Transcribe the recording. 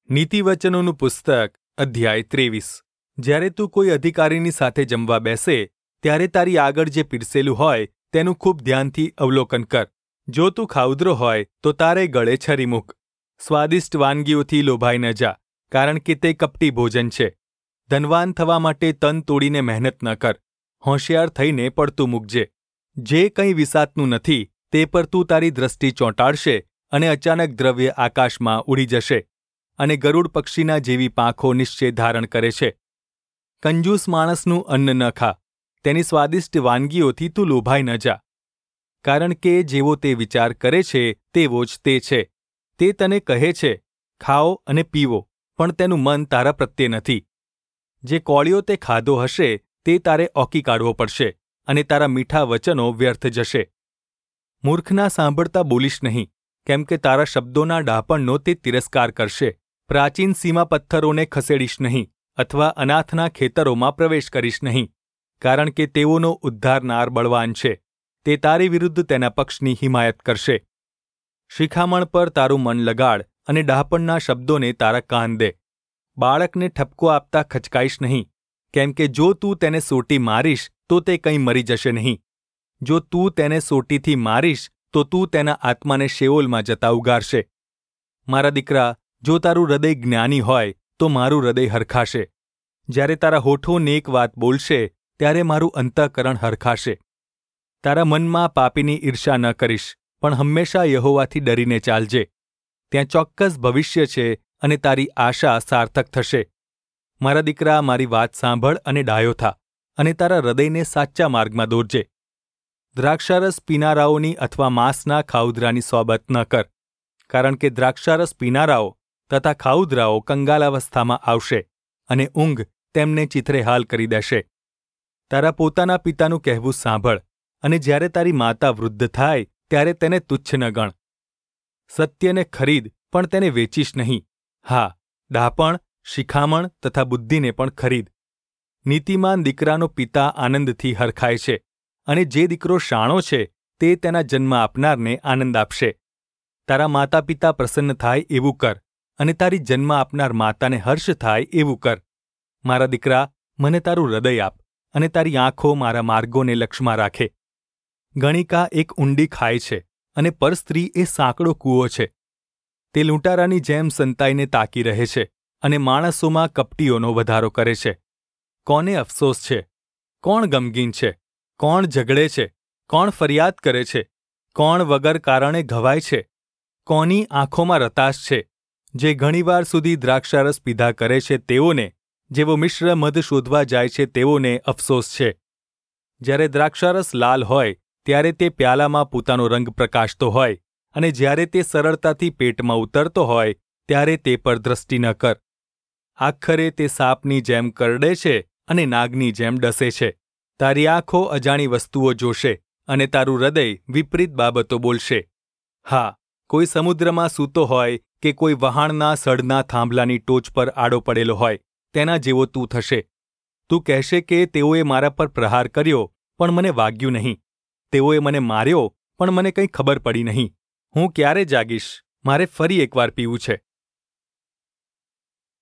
નીતિવચનોનું પુસ્તક અધ્યાય 23। જ્યારે તું કોઈ અધિકારીની સાથે જમવા બેસે ત્યારે તારી આગળ જે પીરસેલું હોય તેનું ખૂબ ધ્યાનથી અવલોકન કર। જો તું ખાઉદરો હોય તો તારે ગળે છરી મૂક। સ્વાદિષ્ટ વાનગીઓથી લોભાઈ ન જા, કારણ કે તે કપટી ભોજન છે। ધનવાન થવા માટે તન તોડીને મહેનત ન કર, હોશિયાર થઈને પડતું મૂકજે। જે કંઈ વિસાતનું નથી તે પર તું તારી દ્રષ્ટિ ચોંટાડશે અને અચાનક દ્રવ્ય આકાશમાં ઉડી જશે અને ગરુડ પક્ષીના જેવી પાંખો નિશ્ચય ધારણ કરે છે। કંજૂસ માણસનું અન્ન ન ખા, તેની સ્વાદિષ્ટ વાનગીઓથી તું લોભાઈ ન જા, કારણ કે જેવો તે વિચાર કરે છે તેવો જ તે છે। તે તને કહે છે, ખાઓ અને પીવો, પણ તેનું મન તારા પ્રત્યે નથી। જે કોળિયો તે ખાધો હશે તે તારે ઓકી કાઢવો પડશે અને તારા મીઠા વચનો વ્યર્થ જશે। મૂર્ખના સાંભળતા બોલીશ નહીં, કેમ કે તારા શબ્દોના ડહાપણનો તે તિરસ્કાર કરશે। પ્રાચીન સીમા પથ્થરોને ખસેડીશ નહીં, અથવા અનાથના ખેતરોમાં પ્રવેશ કરીશ નહીં, કારણ કે તેઓનો ઉદ્ધારનાર બળવાન છે, તે તારી વિરુદ્ધ તેના પક્ષની હિમાયત કરશે। શિખામણ પર તારું મન લગાડ અને ડહાપણના શબ્દોને તારા કાન દે। બાળકને ઠપકો આપતા ખચકાઈશ નહીં, કેમ કે જો તું તેને સોટી મારીશ તો તે કંઈ મરી જશે નહીં। જો તું તેને સોટીથી મારીશ તો તું તેના આત્માને શેઓલમાં જતા ઉગારશે। મારા દીકરા, જો તારું હૃદય જ્ઞાની હોય તો મારું હૃદય હરખાશે। જ્યારે તારા હોઠો નેક વાત બોલશે ત્યારે મારું અંતઃકરણ હરખાશે। તારા મનમાં પાપીની ઈર્ષા ન કરીશ, પણ હંમેશા યહોવાથી ડરીને ચાલજે। ત્યાં ચોક્કસ ભવિષ્ય છે અને તારી આશા સાર્થક થશે। મારા દીકરા, મારી વાત સાંભળ અને ડાયો થા, અને તારા હૃદયને સાચા માર્ગમાં દોરજે। દ્રાક્ષારસ પીનારાઓની અથવા માંસના ખાઉદરાની સોબત ન કર, કારણ કે દ્રાક્ષારસ પીનારાઓ તથા ખાઉદરાઓ કંગાલાવસ્થામાં આવશે અને ઊંઘ તેમને ચિત્રેહાલ કરી દેશે। તારા પોતાના પિતાનું કહેવું સાંભળ, અને જ્યારે તારી માતા વૃદ્ધ થાય ત્યારે તેને તુચ્છ ન ગણ। સત્યને ખરીદ, પણ તેને વેચીશ નહીં। હા, ડહાપણ, શિખામણ તથા બુદ્ધિને પણ ખરીદ। નીતિમાન દીકરાનો પિતા આનંદથી હરખાય છે, અને જે દીકરો શાણો છે તે તેના જન્મ આપનારને આનંદ આપશે। તારા માતા પિતા પ્રસન્ન થાય એવું કર, અને તારી જન્મ આપનાર માતાને હર્ષ થાય એવું કર। મારા દીકરા, મને તારું હૃદય આપ, અને તારી આંખો મારા માર્ગોને લક્ષમાં રાખે। ગણિકા એક ઊંડી ખાય છે, અને પરસ્ત્રી એ સાંકડો કૂવો છે। તે લૂંટારાની જેમ સંતાઈને તાકી રહે છે, અને માણસોમાં કપટીઓનો વધારો કરે છે। કોને અફસોસ છે? કોણ ગમગીન છે? કોણ ઝઘડે છે? કોણ ફરિયાદ કરે છે? કોણ વગર કારણે ઘવાય છે? કોની આંખોમાં રતાશ છે? જે ઘણીવાર સુધી દ્રાક્ષારસ પીધા કરે છે તેઓને, જેવો મિશ્ર મધ શોધવા જાય છે તેઓને અફસોસ છે। જ્યારે દ્રાક્ષારસ લાલ હોય ત્યારે તે પ્યાલામાં પોતાનો રંગ પ્રકાશતો હોય, અને જ્યારે તે સરળતાથી પેટમાં ઉતરતો હોય ત્યારે તે પર દ્રષ્ટિ ન કર। આખરે તે સાપની જેમ કરડે છે અને નાગની જેમ ડસે છે। તારી આંખો અજાણી વસ્તુઓ જોશે, અને તારું હૃદય વિપરીત બાબતો બોલશે। હા, કોઈ સમુદ્રમાં સૂતો હોય કે કોઈ વહાણના સળના થાંભલાની ટોચ પર આડો પડેલો હોય, તેના જેવો તું થશે। તું કહેશે કે તેઓએ મારા પર પ્રહાર કર્યો પણ મને વાગ્યું નહીં, તેઓએ મને માર્યો પણ મને કંઈ ખબર પડી નહીં। હું ક્યારે જાગીશ? મારે ફરી એકવાર પીવું છે।